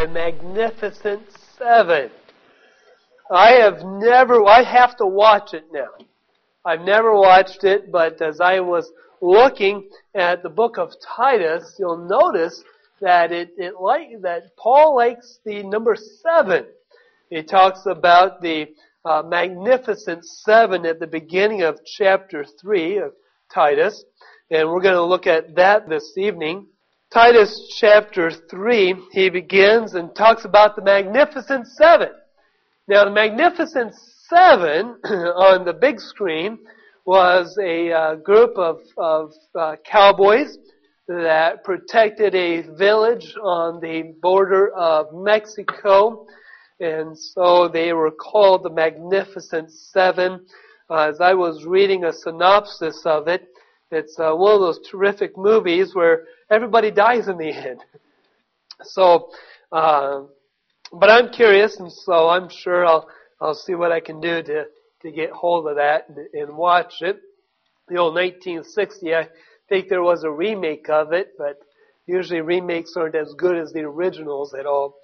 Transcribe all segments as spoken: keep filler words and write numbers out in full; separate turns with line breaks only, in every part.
The Magnificent Seven. I have never, I have to watch it now. I've never watched it, but as I was looking at the book of Titus, you'll notice that it, it like, that Paul likes the number seven. He talks about the uh, Magnificent Seven at the beginning of chapter three of Titus, and we're going to look at that this evening. Titus chapter three, he begins and talks about the Magnificent Seven. Now, the Magnificent Seven on the big screen was a uh, group of, of uh, cowboys that protected a village on the border of Mexico. And so they were called the Magnificent Seven. Uh, as I was reading a synopsis of it, it's uh, one of those terrific movies where everybody dies in the end. So, uh, but I'm curious, and so I'm sure I'll I'll see what I can do to, to get hold of that and, and watch it. The old nineteen sixty, I think there was a remake of it, but usually remakes aren't as good as the originals at all.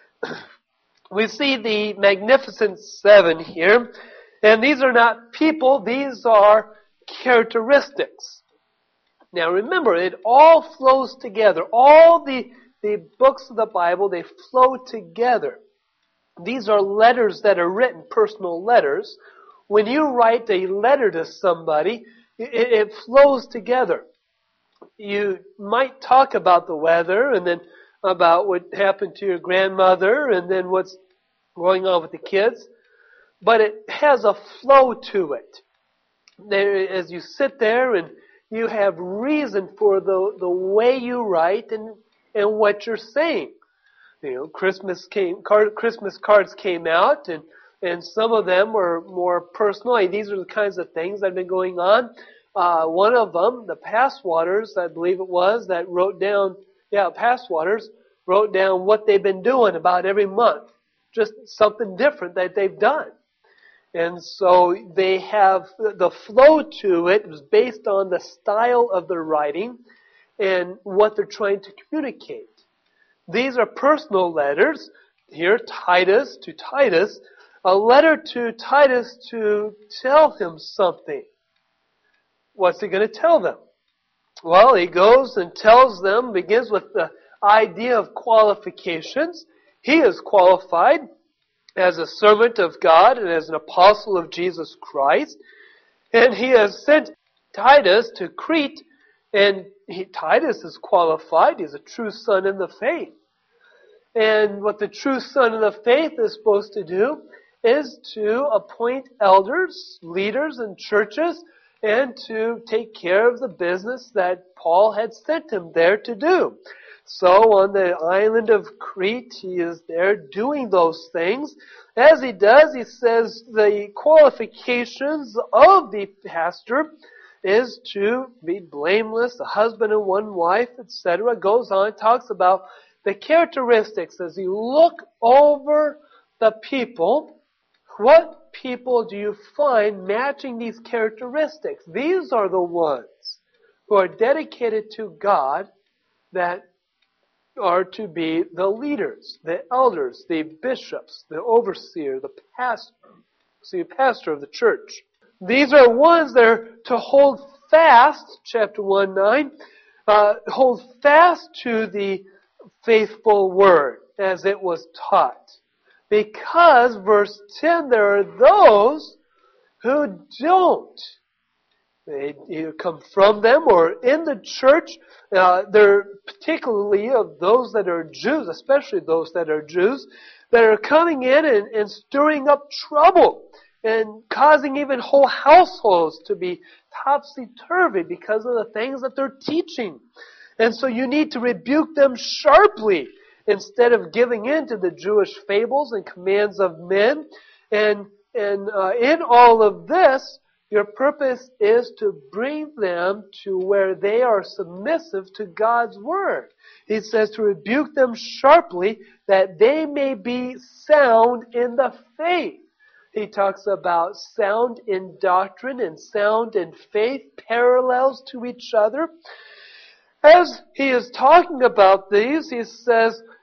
We see the Magnificent Seven here, and these are not people, these are characteristics. Now remember, it all flows together. All the, the books of the Bible, they flow together. These are letters that are written, personal letters. When you write a letter to somebody, it, it flows together. You might talk about the weather and then about what happened to your grandmother and then what's going on with the kids. But it has a flow to it. There, as you sit there and you have reason for the, the way you write and, and what you're saying. You know, Christmas came, card, Christmas cards came out and, and some of them were more personal. And these are the kinds of things that have been going on. Uh, one of them, the Passwaters, I believe it was, that wrote down, yeah, Passwaters, wrote down what they've been doing about every month. Just something different that they've done. And so they have, the flow to it was based on the style of their writing and what they're trying to communicate. These are personal letters. Here, Titus to Titus, a letter to Titus to tell him something. What's he going to tell them? Well, he goes and tells them, begins with the idea of qualifications. He is qualified as a servant of God and as an apostle of Jesus Christ. And he has sent Titus to Crete, and he, Titus is qualified. He's a true son in the faith. And what the true son in the faith is supposed to do is to appoint elders, leaders in churches, and to take care of the business that Paul had sent him there to do. So on the island of Crete, he is there doing those things. As he does, he says the qualifications of the pastor is to be blameless, a husband and one wife, et cetera. Goes on, talks about the characteristics as you look over the people. What people do you find matching these characteristics? These are the ones who are dedicated to God, that are to be the leaders, the elders, the bishops, the overseer, the pastor, the pastor of the church. These are ones that are to hold fast, chapter one nine, uh, hold fast to the faithful word as it was taught. Because, verse ten, there are those who don't. They either come from them or in the church. Uh, they're particularly of those that are Jews, especially those that are Jews, that are coming in and, and stirring up trouble and causing even whole households to be topsy-turvy because of the things that they're teaching. And so you need to rebuke them sharply instead of giving in to the Jewish fables and commands of men. And, and uh, in all of this, your purpose is to bring them to where they are submissive to God's Word. He says to rebuke them sharply that they may be sound in the faith. He talks about sound in doctrine and sound in faith, parallels to each other. As he is talking about these, he says,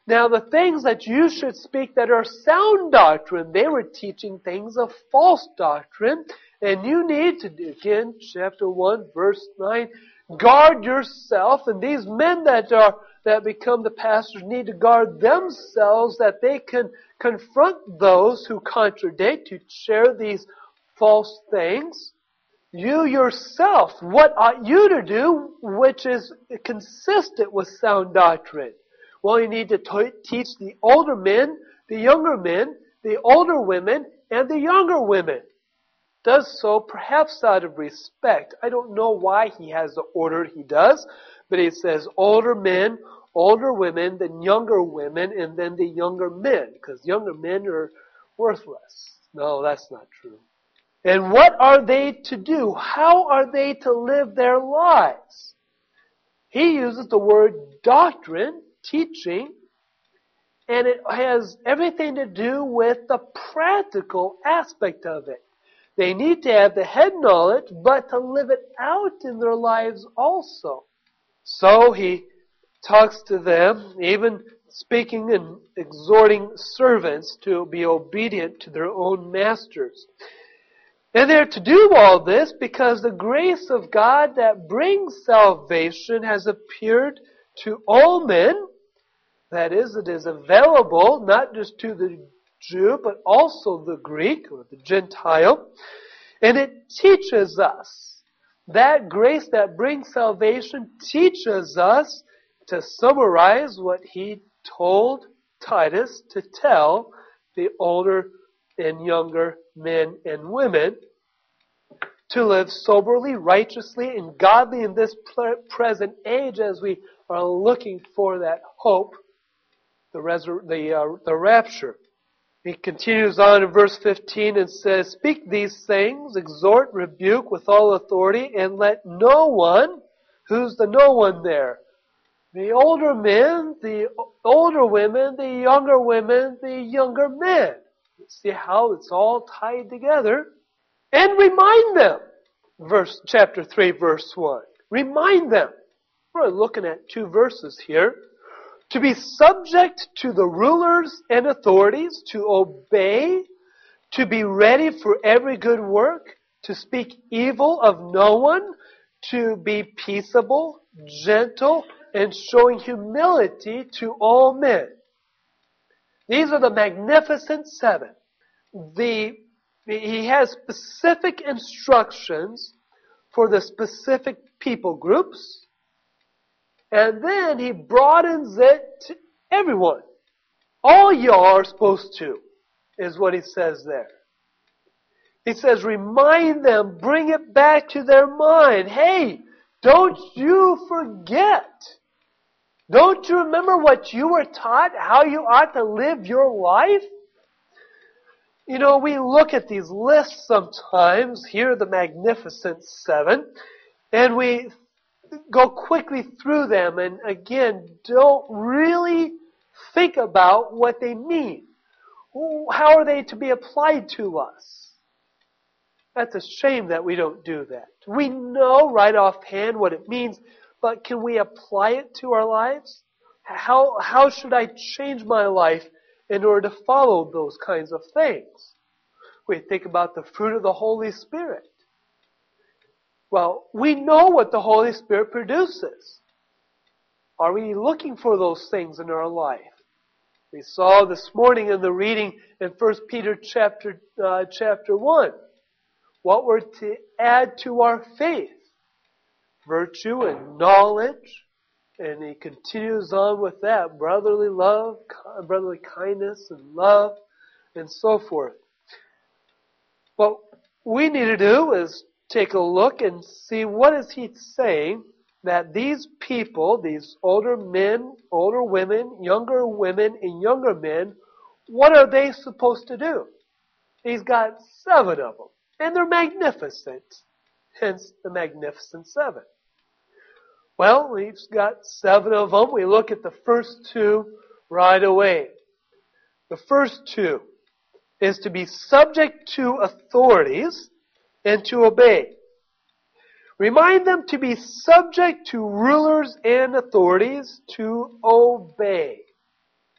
Now the things that you should speak that are sound doctrine, they were teaching things of false doctrine. And you need to, again, chapter one, verse nine, guard yourself. And these men that are, that become the pastors need to guard themselves that they can confront those who contradict, who share these false things. You yourself, what ought you to do, which is consistent with sound doctrine? Well, you need to t- teach the older men, the younger men, the older women, and the younger women. Does so perhaps out of respect. I don't know why he has the order he does, but he says older men, older women, then younger women, and then the younger men, because younger men are worthless. No, that's not true. And what are they to do? How are they to live their lives? He uses the word doctrine, teaching, and it has everything to do with the practical aspect of it. They need to have the head knowledge, but to live it out in their lives also. So he talks to them, even speaking and exhorting servants to be obedient to their own masters. And they're to do all this because the grace of God that brings salvation has appeared to all men. That is, it is available not just to the Jew, but also the Greek or the Gentile. And it teaches us, that grace that brings salvation teaches us, to summarize what he told Titus to tell the older and younger men and women, to live soberly, righteously, and godly in this present age as we are looking for that hope, the, resur- the, uh, the rapture. He continues on in verse fifteen and says, "Speak these things, exhort, rebuke with all authority, and let no one," who's the no one there? The older men, the older women, the younger women, the younger men. See how it's all tied together? And remind them. Verse, chapter three, verse one. Remind them. We're looking at two verses here. To be subject to the rulers and authorities, to obey, to be ready for every good work, to speak evil of no one, to be peaceable, gentle, and showing humility to all men. These are the magnificent seven. The, he has specific instructions for the specific people groups. And then he broadens it to everyone. All y'all are supposed to, is what he says there. He says, remind them, bring it back to their mind. Hey, don't you forget. Don't you remember what you were taught, how you ought to live your life? You know, we look at these lists sometimes, here are the Magnificent Seven, and we go quickly through them and again don't really think about what they mean. How are they to be applied to us? That's a shame that we don't do that. We know right offhand what it means, but can we apply it to our lives? How, how should I change my life in order to follow those kinds of things? We think about the fruit of the Holy Spirit. Well, we know what the Holy Spirit produces. Are we looking for those things in our life? We saw this morning in the reading in First Peter chapter uh, chapter one, what we're to add to our faith. Virtue and knowledge. And he continues on with that. Brotherly love, brotherly kindness and love, and so forth. What we need to do is take a look and see what is he saying that these people, these older men, older women, younger women, and younger men, what are they supposed to do? He's got seven of them. And they're magnificent. Hence the Magnificent Seven. Well, he's got seven of them. We look at the first two right away. The first two is to be subject to authorities and to obey. Remind them to be subject to rulers and authorities, to obey.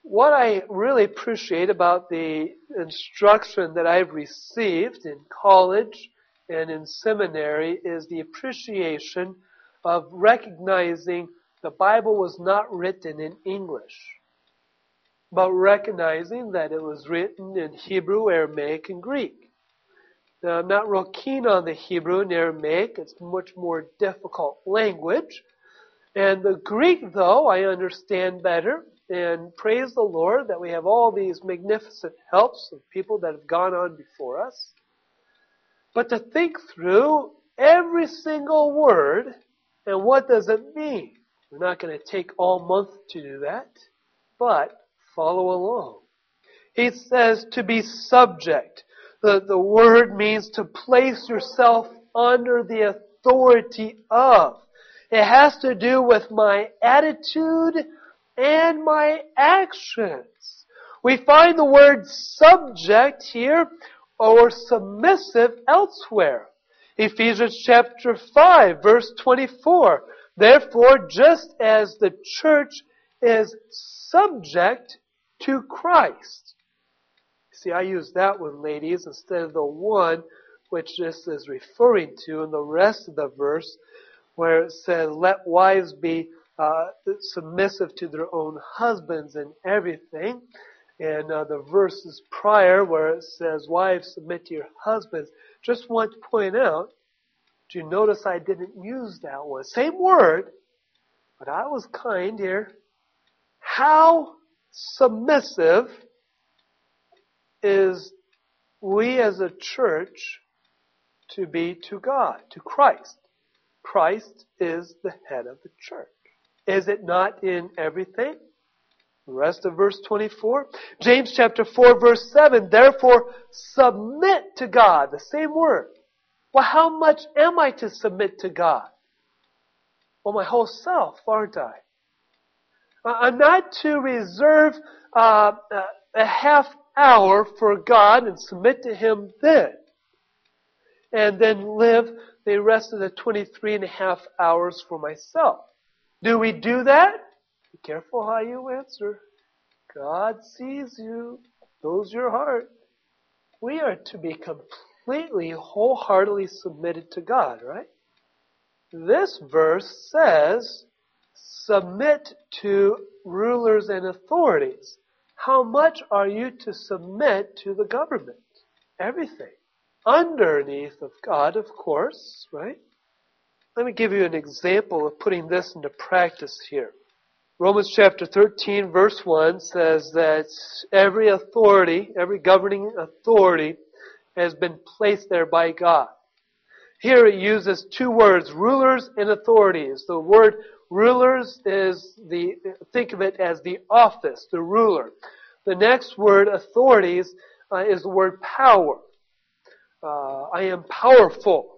what I really appreciate about the instruction that I've received in college and in seminary is the appreciation of recognizing the Bible was not written in English, but recognizing that it was written in Hebrew, Aramaic, and Greek. Now, I'm not real keen on the Hebrew and Aramaic. It's a much more difficult language. And the Greek, though, I understand better. And praise the Lord that we have all these magnificent helps of people that have gone on before us. But to think through every single word and what does it mean. We're not going to take all month to do that, but follow along. He says to be subject. The, the word means to place yourself under the authority of. It has to do with my attitude and my actions. We find the word subject here or submissive elsewhere. Ephesians chapter five, verse twenty-four. Therefore, just as the church is subject to Christ. See, I use that one, ladies, instead of the one which this is referring to in the rest of the verse, where it says, let wives be uh, submissive to their own husbands and everything. And uh, the verses prior where it says, wives, submit to your husbands. Just want to point out, do you notice I didn't use that one? Same word, but I was kind here. How submissive is we as a church to be to God, to Christ? Christ is the head of the church. Is it not in everything? The rest of verse twenty-four. James chapter four, verse seven. Therefore, submit to God. The same word. Well, how much am I to submit to God? Well, my whole self, aren't I? I'm not to reserve uh, a half hour for God and submit to Him then. And then live the rest of the twenty-three and a half hours for myself. Do we do that? Be careful how you answer. God sees you, knows your heart. We are to be completely, wholeheartedly submitted to God, right? This verse says, submit to rulers and authorities. How much are you to submit to the government? Everything. Underneath of God, of course, right? Let me give you an example of putting this into practice here. Romans chapter thirteen, verse one says that every authority, every governing authority has been placed there by God. Here it uses two words, rulers and authorities. The word rulers is the, think of it as the office, the ruler. The next word, authorities, uh, is the word power. Uh, I am powerful.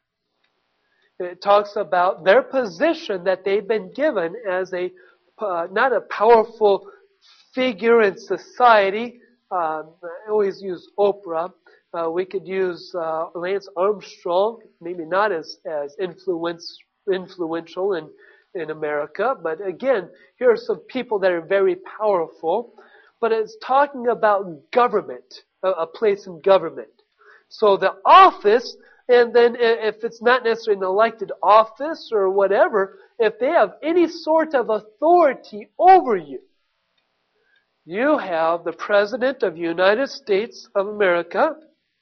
It talks about their position that they've been given as a, uh, not a powerful figure in society. Uh, I always use Oprah. Uh, we could use uh, Lance Armstrong, maybe not as, as influence, influential in, in America. But again, here are some people that are very powerful. But it's talking about government, a, a place in government. So the office, and then if it's not necessarily an elected office or whatever, if they have any sort of authority over you, you have the President of the United States of America.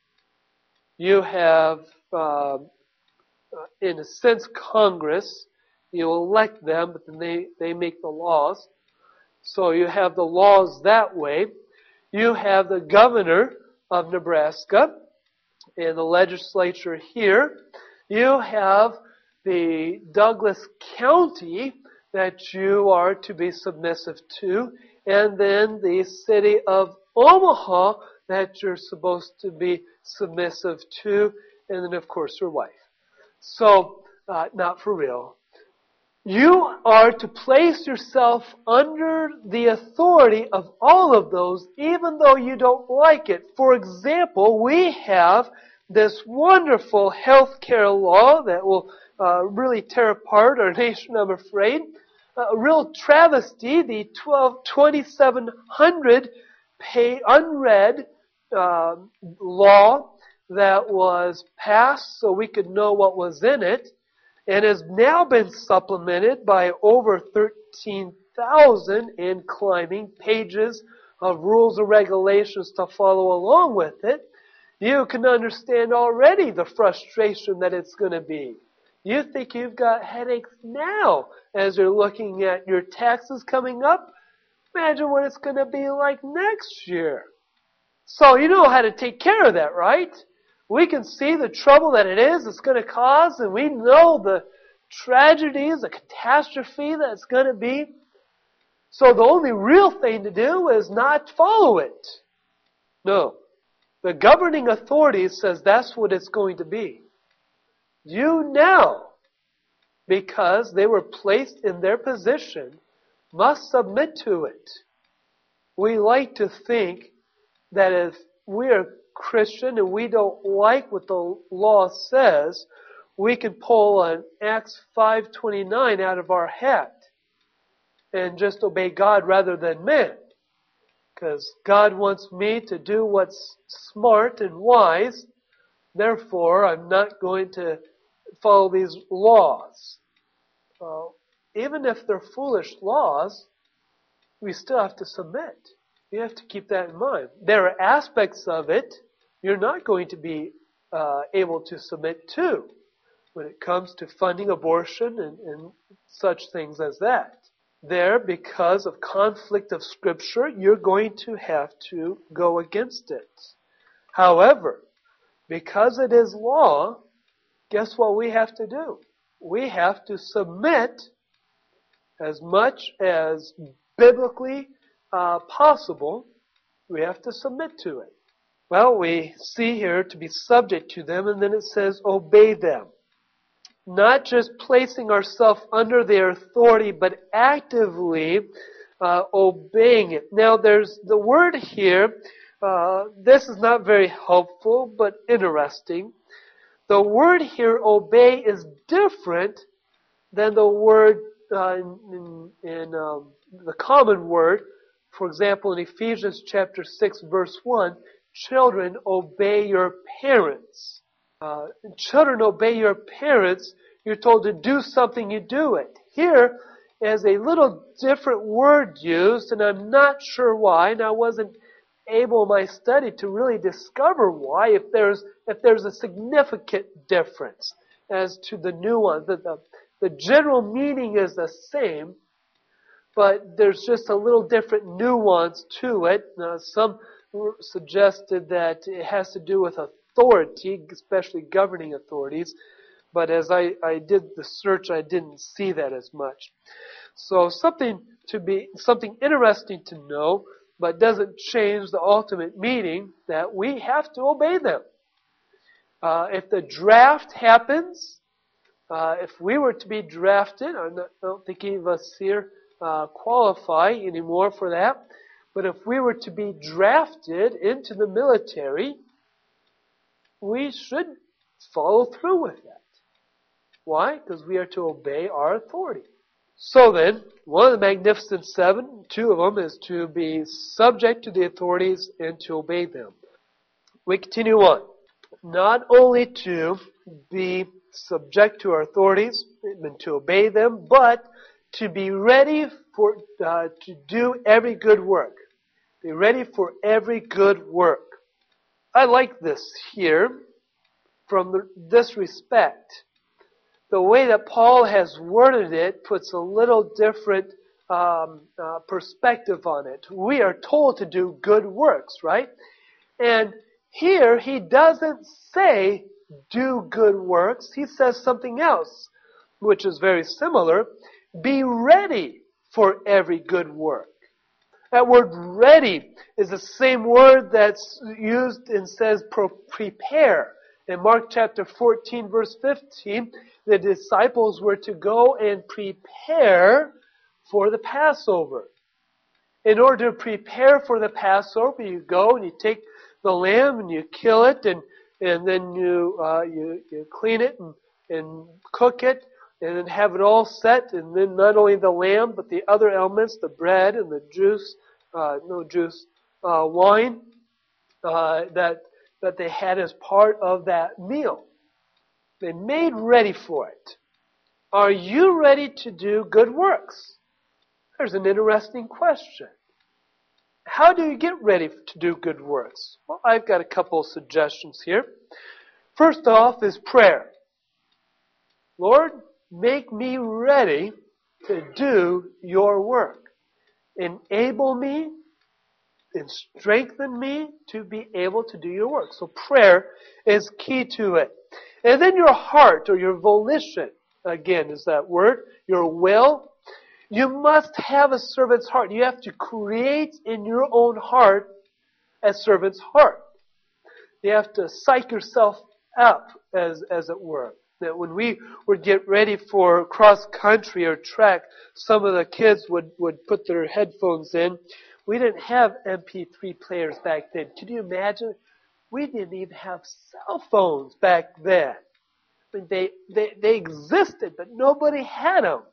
You have, uh, in a sense, Congress. You elect them, but then they, they make the laws. So you have the laws that way. You have the governor of Nebraska in the legislature here. You have the Douglas County that you are to be submissive to, and then the city of Omaha that you're supposed to be submissive to, and then of course your wife. So, uh, not for real. You are to place yourself under the authority of all of those, even though you don't like it. For example, we have this wonderful health care law that will uh, really tear apart our nation, I'm afraid. a real travesty, the twelve, twenty-seven hundred pay, unread uh, law that was passed so we could know what was in it, and has now been supplemented by over thirteen thousand and climbing pages of rules and regulations to follow along with it. You can understand already the frustration that it's going to be. You think you've got headaches now as you're looking at your taxes coming up. Imagine what it's going to be like next year. So you know how to take care of that, right? We can see the trouble that it is it's going to cause, and we know the tragedies, the catastrophe that's going to be. So the only real thing to do is not follow it. No. The governing authority says that's what it's going to be. You now, because they were placed in their position, must submit to it. We like to think that if we are Christian and we don't like what the law says, we can pull an Acts five twenty-nine out of our hat and just obey God rather than man. Because God wants me to do what's smart and wise. Therefore, I'm not going to follow these laws. Uh, even if they're foolish laws, we still have to submit. You have to keep that in mind. There are aspects of it you're not going to be uh, able to submit to when it comes to funding abortion and, and such things as that. There, because of conflict of Scripture, you're going to have to go against it. However, because it is law, guess what we have to do? We have to submit as much as biblically uh, possible. We have to submit to it. Well, we see here to be subject to them, and then it says obey them. Not just placing ourselves under their authority, but actively uh, obeying it. Now, there's the word here. Uh, this is not very helpful, but interesting. The word here, obey, is different than the word uh, in, in um, the common word. For example, in Ephesians chapter six, verse one, children, obey your parents. Uh, children, obey your parents. You're told to do something, you do it. Here is a little different word used, and I'm not sure why, and I wasn't able in my study to really discover why, if there's if there's a significant difference as to the nuance. The, the, the general meaning is the same, but there's just a little different nuance to it. Now, some suggested that it has to do with authority, especially governing authorities. But as I, I did the search, I didn't see that as much. So something to be, something interesting to know, but doesn't change the ultimate meaning that we have to obey them. Uh, if the draft happens, uh, if we were to be drafted, I'm not, I don't think any of us here uh, qualify anymore for that, but if we were to be drafted into the military, we should follow through with that. Why? Because we are to obey our authority. So then, one of the Magnificent Seven, two of them, is to be subject to the authorities and to obey them. We continue on. Not only to be subject to our authorities and to obey them, but to be ready for uh, to do every good work. Be ready for every good work. I like this here from the, this respect. The way that Paul has worded it puts a little different um, uh, perspective on it. We are told to do good works, right? And here he doesn't say do good works. He says something else, which is very similar. Be ready for every good work. That word ready is the same word that's used and says prepare. In Mark chapter fourteen, verse fifteen, the disciples were to go and prepare for the Passover. In order to prepare for the Passover, you go and you take the lamb and you kill it, and and then you uh, you, you clean it and, and cook it, and then have it all set, and then not only the lamb, but the other elements, the bread and the juice, uh, no juice, uh, wine, uh, that, that they had as part of that meal. They made ready for it. Are you ready to do good works? There's an interesting question. How do you get ready to do good works? Well, I've got a couple of suggestions here. First off is prayer. Lord, make me ready to do your work. Enable me and strengthen me to be able to do your work. So prayer is key to it. And then your heart or your volition, again, is that word, your will. You must have a servant's heart. You have to create in your own heart a servant's heart. You have to psych yourself up, as, as it were. That when we would get ready for cross country or track, some of the kids would, would put their headphones in. We didn't have M P three players back then. Can you imagine? We didn't even have cell phones back then. I mean, they, they, they existed, but nobody had them.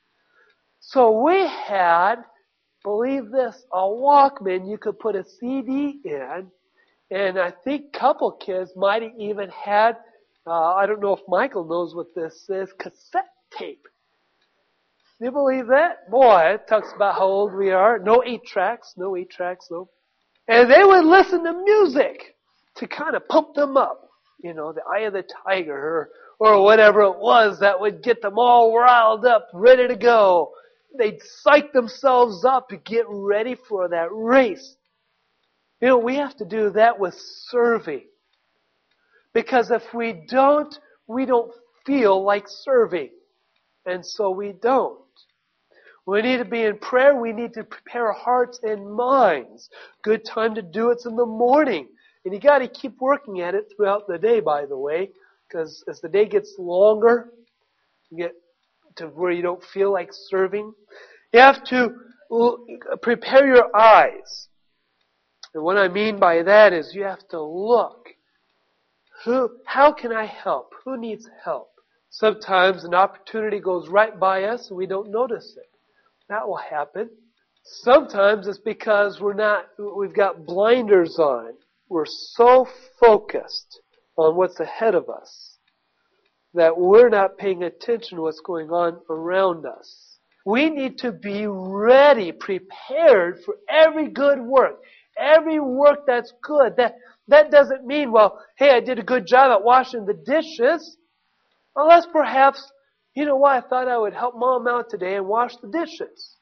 So we had, believe this, a Walkman you could put a C D in, and I think a couple kids might have even had, uh, I don't know if Michael knows what this is, cassette tape. You believe that? Boy, it talks about how old we are. No eight tracks, no eight tracks, no. And they would listen to music to kind of pump them up. You know, the Eye of the Tiger or, or whatever it was that would get them all riled up, ready to go. They'd psych themselves up to get ready for that race. You know, we have to do that with serving. Because if we don't, we don't feel like serving. And so we don't. We need to be in prayer. We need to prepare our hearts and minds. Good time to do it's in the morning. And you got to keep working at it throughout the day, by the way. Because as the day gets longer, you get to where you don't feel like serving. You have to prepare your eyes. And what I mean by that is you have to look. Who, how can I help? Who needs help? Sometimes an opportunity goes right by us and we don't notice it. That will happen. Sometimes it's because we're not, we've got blinders on. We're so focused on what's ahead of us that we're not paying attention to what's going on around us. We need to be ready, prepared for every good work. Every work that's good. That, that doesn't mean, well, hey, I did a good job at washing the dishes. Unless perhaps, you know what, I thought I would help Mom out today and wash the dishes.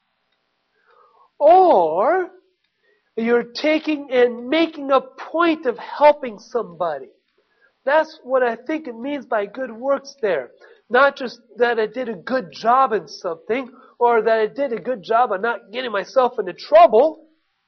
Or you're taking and making a point of helping somebody. That's what I think it means by good works there. Not just that I did a good job in something, or that I did a good job of not getting myself into trouble.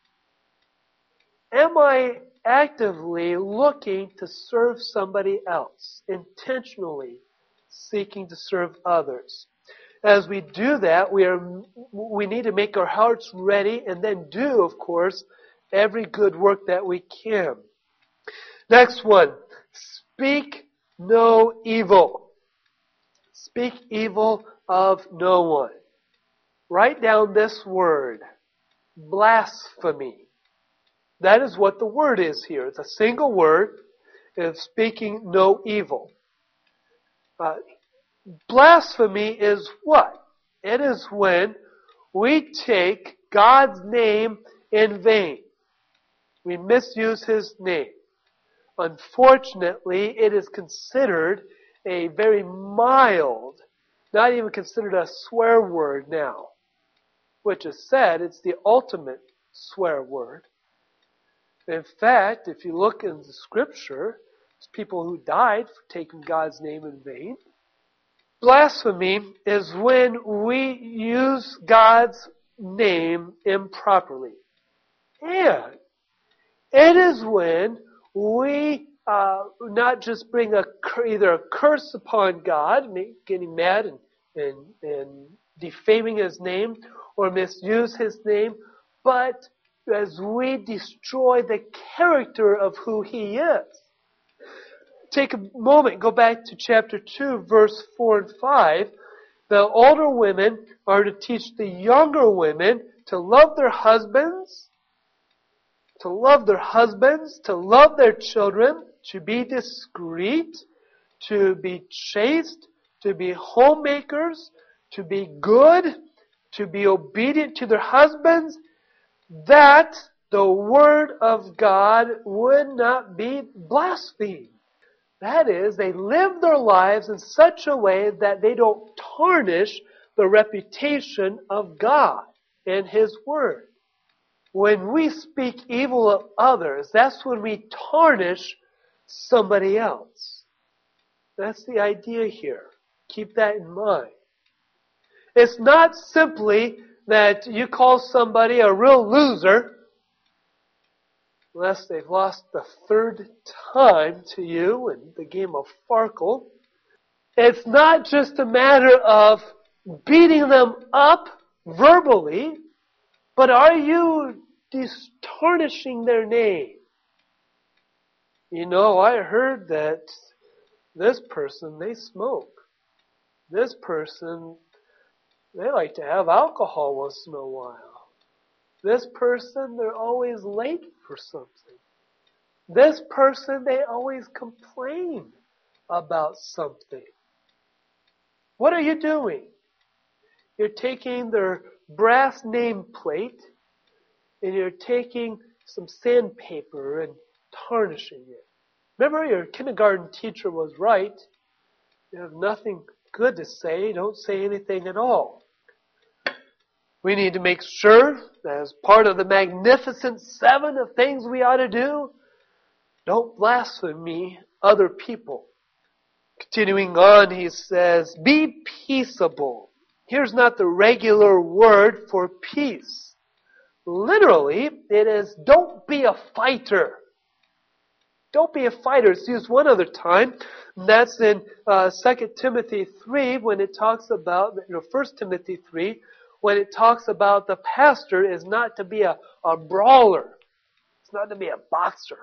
Am I actively looking to serve somebody else, intentionally seeking to serve others? As we do that, we are we need to make our hearts ready and then do, of course, every good work that we can. Next one. Speak no evil. Speak evil of no one. Write down this word. Blasphemy. That is what the word is here. It's a single word. It's speaking no evil. Uh, blasphemy is what? It is when we take God's name in vain. We misuse His name. Unfortunately, it is considered a very mild, not even considered a swear word now. Which is said, it's the ultimate swear word. In fact, if you look in the Scripture, it's people who died for taking God's name in vain. Blasphemy is when we use God's name improperly. And it is when we uh, not just bring a either a curse upon God, getting mad and, and, and defaming His name, or misuse His name, but as we destroy the character of who He is. Take a moment, go back to chapter two, verse four and five. The older women are to teach the younger women to love their husbands, to love their husbands, to love their children, to be discreet, to be chaste, to be homemakers, to be good, to be obedient to their husbands, that the Word of God would not be blasphemed. That is, they live their lives in such a way that they don't tarnish the reputation of God and His Word. When we speak evil of others, that's when we tarnish somebody else. That's the idea here. Keep that in mind. It's not simply that you call somebody a real loser unless they've lost the third time to you in the game of Farkle. It's not just a matter of beating them up verbally, but are you tarnishing their name? You know, I heard that this person, they smoke. This person, they like to have alcohol once in a while. This person, they're always late for something. This person, they always complain about something. What are you doing? You're taking their brass nameplate and you're taking some sandpaper and tarnishing it. Remember, your kindergarten teacher was right. You have nothing good to say, don't say anything at all. We need to make sure that as part of the magnificent seven of things we ought to do, don't blaspheme other people. Continuing on, he says, be peaceable. Here's not the regular word for peace. Literally, it is don't be a fighter. Don't be a fighter. It's used one other time. And that's in uh, Second Timothy three when it talks about, you know, First Timothy three, when it talks about the pastor is not to be a, a brawler. It's not to be a boxer.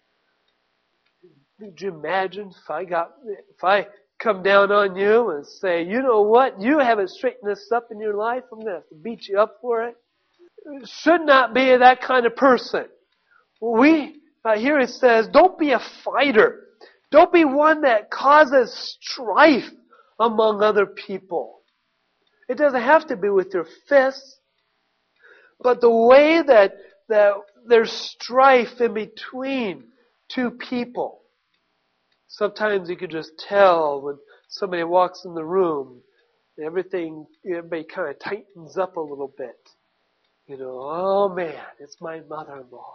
Could you imagine if I got, if I come down on you and say, you know what, you haven't straightened this up in your life, I'm going to have to beat you up for it. Should not be that kind of person. We, uh, here it says, don't be a fighter. Don't be one that causes strife among other people. It doesn't have to be with your fists, but the way that, that there's strife in between two people. Sometimes you can just tell when somebody walks in the room, everything, everybody kind of tightens up a little bit. You know, oh man, it's my mother-in-law.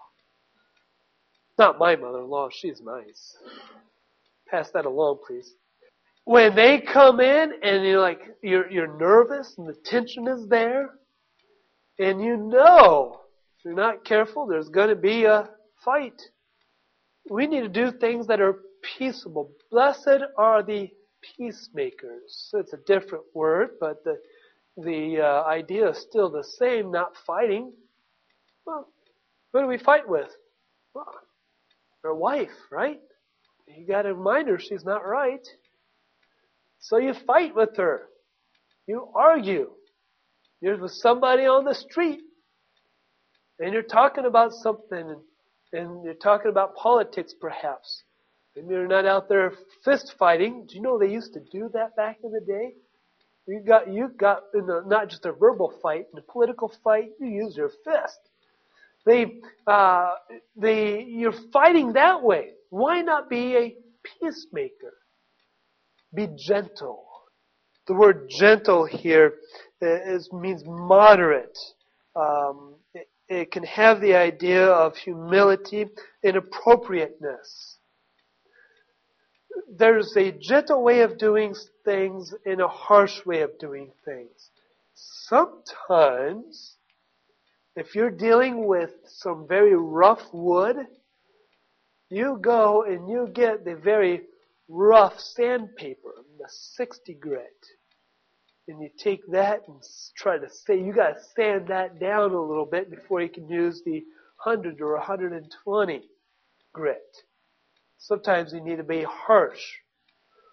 Not my mother-in-law, she's nice. Pass that along, please. When they come in and you're like, you're, you're nervous and the tension is there, and you know, if you're not careful, there's going to be a fight. We need to do things that are peaceable. Blessed are the peacemakers. It's a different word, but the the uh, idea is still the same, not fighting. Well, who do we fight with? Well, our wife, right? You got to remind her she's not right. So you fight with her. You argue. You're with somebody on the street, and you're talking about something, and, and you're talking about politics perhaps. And you're not out there fist fighting. Do you know they used to do that back in the day? You got, you got in a, not just a verbal fight, in a political fight, you use your fist. They, uh, they, you're fighting that way. Why not be a peacemaker? Be gentle. The word gentle here is, means moderate. Um, it, it can have the idea of humility and appropriateness. There's a gentle way of doing things and a harsh way of doing things. Sometimes, if you're dealing with some very rough wood, you go and you get the very rough sandpaper, the sixty grit. And you take that and try to say, you got to sand that down a little bit before you can use the one hundred or one hundred twenty grit. Sometimes you need to be harsh.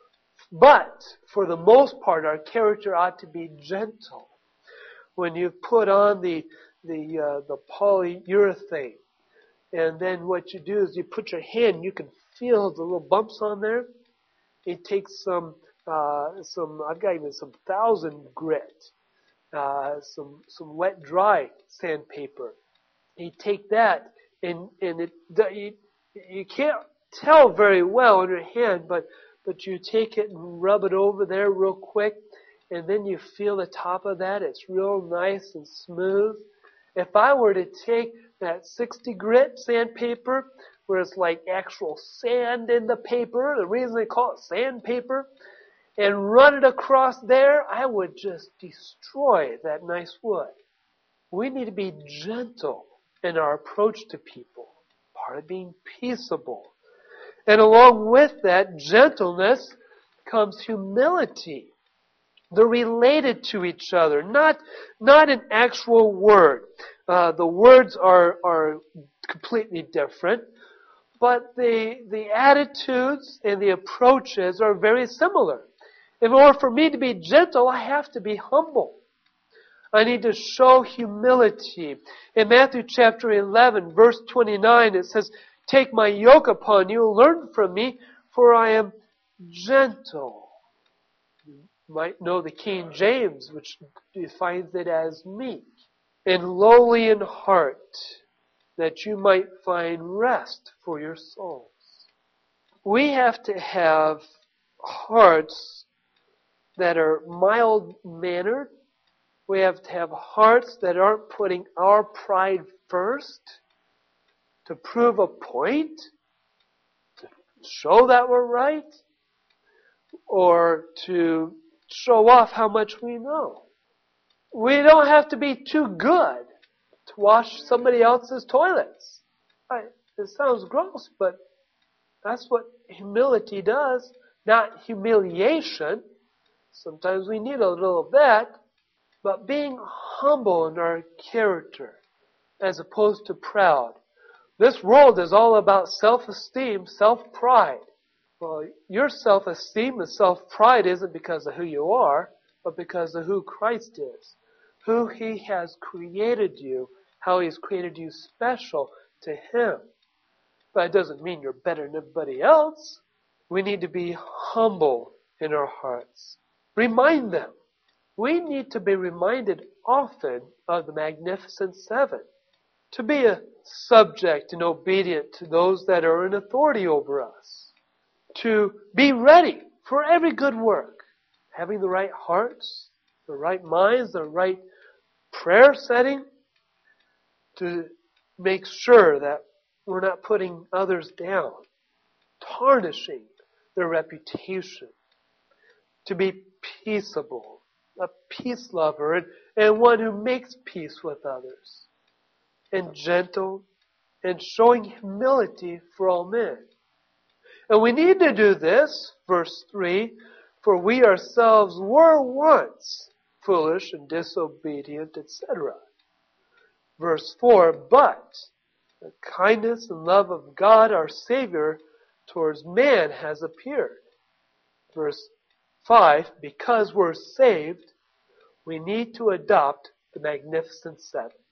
But, for the most part, our character ought to be gentle. When you put on the the uh, the polyurethane, and then what you do is you put your hand, you can feel the little bumps on there. It takes some uh, some I've got even some thousand grit, uh, some some wet dry sandpaper. You take that and and it you, you can't tell very well on your hand, but but you take it and rub it over there real quick, and then you feel the top of that. It's real nice and smooth. If I were to take that sixty grit sandpaper, where it's like actual sand in the paper, the reason they call it sandpaper, and run it across there, I would just destroy that nice wood. We need to be gentle in our approach to people. Part of being peaceable. And along with that gentleness comes humility. They're related to each other, not not an actual word. Uh, the words are are completely different, but the the attitudes and the approaches are very similar. In order for me to be gentle, I have to be humble. I need to show humility. In Matthew chapter eleven, verse twenty-nine, it says, "Take my yoke upon you, learn from me, for I am gentle." You might know the King James, which defines it as meek and lowly in heart, that you might find rest for your souls. We have to have hearts that are mild-mannered. We have to have hearts that aren't putting our pride first to prove a point, to show that we're right, or to show off how much we know. We don't have to be too good to wash somebody else's toilets. It sounds gross, but that's what humility does, not humiliation. Sometimes we need a little bit, but being humble in our character as opposed to proud. This world is all about self-esteem, self-pride. Well, your self-esteem and self-pride isn't because of who you are, but because of who Christ is. Who He has created you, how He's created you special to Him. But it doesn't mean you're better than everybody else. We need to be humble in our hearts. Remind them. We need to be reminded often of the Magnificent Seven. To be a subject and obedient to those that are in authority over us. To be ready for every good work. Having the right hearts, the right minds, the right prayer setting. To make sure that we're not putting others down. Tarnishing their reputation. To be peaceable. A peace lover and, and one who makes peace with others. And gentle and showing humility for all men. And we need to do this, verse three, for we ourselves were once foolish and disobedient, et cetera. Verse four, but the kindness and love of God our Savior towards man has appeared. Verse five, because we're saved, we need to adopt the Magnificent Seven.